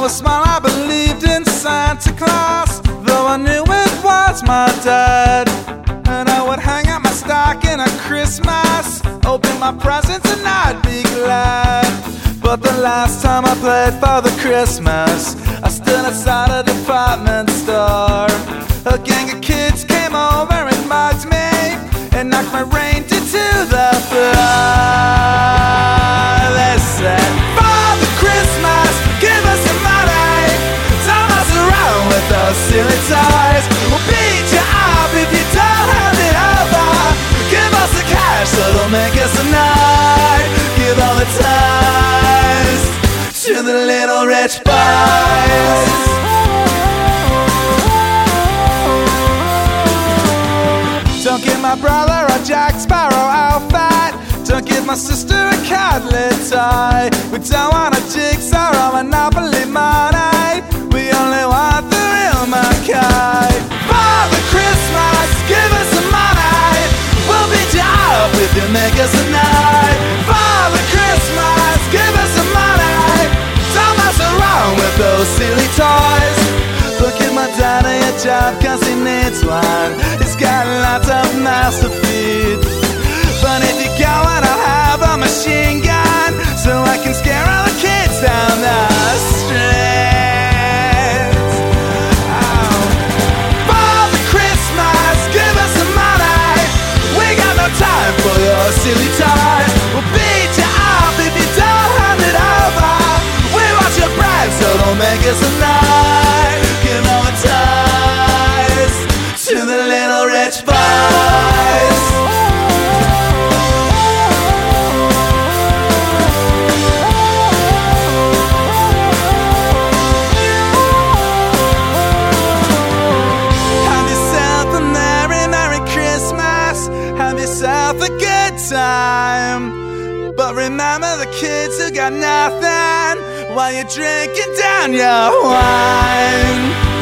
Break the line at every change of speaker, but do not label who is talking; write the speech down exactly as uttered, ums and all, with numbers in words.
was small, I believed in Santa Claus, though I knew it was my dad. And I would hang out my stocking at Christmas, open my presents and I'd be glad. But the last time I played Father Christmas, I stood outside a department store. A gang of kids came over and mugged me and knocked my reindeer to the floor. They said, Father Christmas, give us some money, turn us around with those silly toys. We'll beat you up if you don't hand it over. Give us the cash, so it'll make us a night. Give all the ties to the little rich boys. Don't give my brother a Jack Sparrow outfit. Don't give my sister a cuddly toy. We don't want a jigsaw or Monopoly money. We only want the real McCoy. Father Christmas, give us some money. We'll beat you up if you make us a night. Father Christmas, give us some money. Don't mess around with those silly toys. Look at my daddy a job cause he needs one. He's got lots of mouths to feed. But if you go and I'll have a machine gun, so I can scare all the kids down the street. Oh. Father Christmas, give us some money. We got no time for your silly toys. We'll beat you up if you don't hand it over. We want your bride, so don't make us a night. Give all the ties to the little rich boys. Have yourself a merry, merry Christmas. Have yourself a good time. But remember the kids who got nothing while you're drinking down your wine.